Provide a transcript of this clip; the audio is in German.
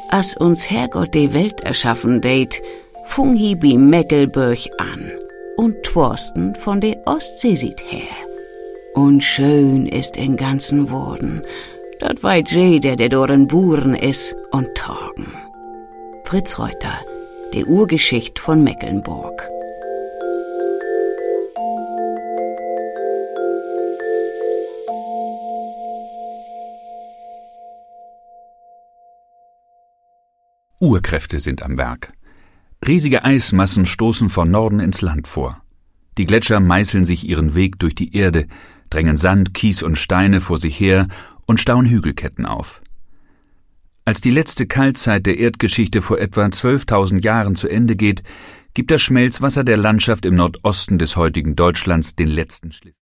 Als uns Herrgott die Welt erschaffen deit, fung hi bi Meckelburg an und Thorsten von der Ostsee sieht her. Und schön ist in ganzen Worden, dat weit jeder, der doren Buren is und Torgen. Fritz Reuter, die Urgeschicht von Mecklenburg. Urkräfte sind am Werk. Riesige Eismassen stoßen von Norden ins Land vor. Die Gletscher meißeln sich ihren Weg durch die Erde, drängen Sand, Kies und Steine vor sich her und stauen Hügelketten auf. Als die letzte Kaltzeit der Erdgeschichte vor etwa 12.000 Jahren zu Ende geht, gibt das Schmelzwasser der Landschaft im Nordosten des heutigen Deutschlands den letzten Schliff.